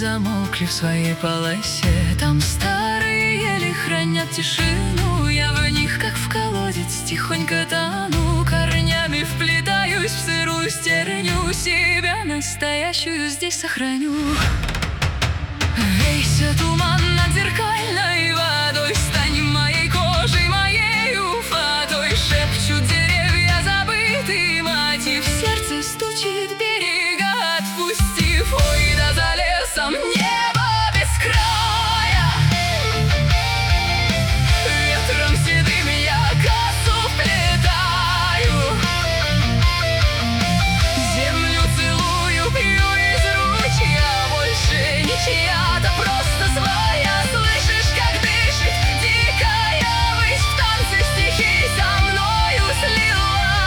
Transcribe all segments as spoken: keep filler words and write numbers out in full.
замолкли в своей полосе. Там старые ели хранят тишину, я в них, как в колодец, тихонько тону. Корнями вплетаюсь в сырую стерню, себя настоящую здесь сохраню. Вейся туман над зеркальной водой, стань моей кожей, моей уфатой. Шепчут деревья забытый мотив, сердце стучит, берега отпустив. Ой, да за лесом небо без края, ветром седым я косу плетаю. Землю целую, пью из ручья, больше не чья-то, просто своя. Слышишь, как дышит дикая высь, в танце стихий со мною слилась.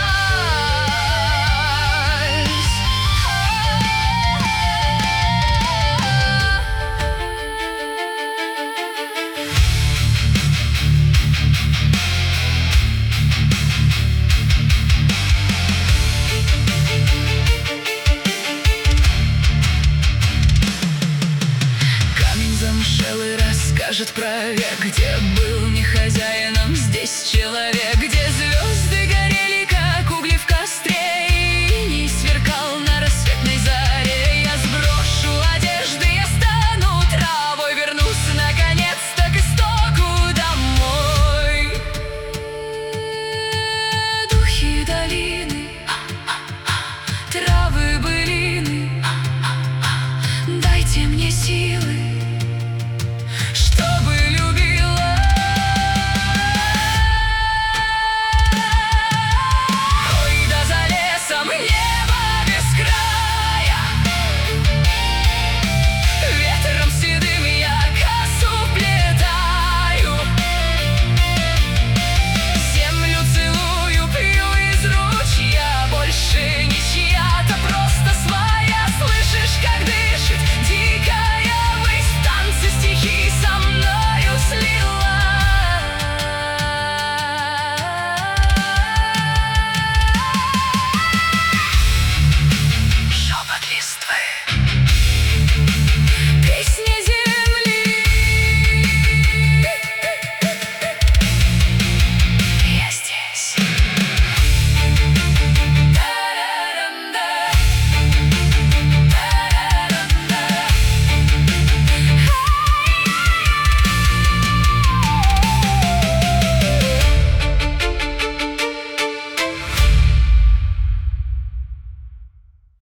Камень замшелый расскажет про век, где был не хозяином здесь человек, где звезды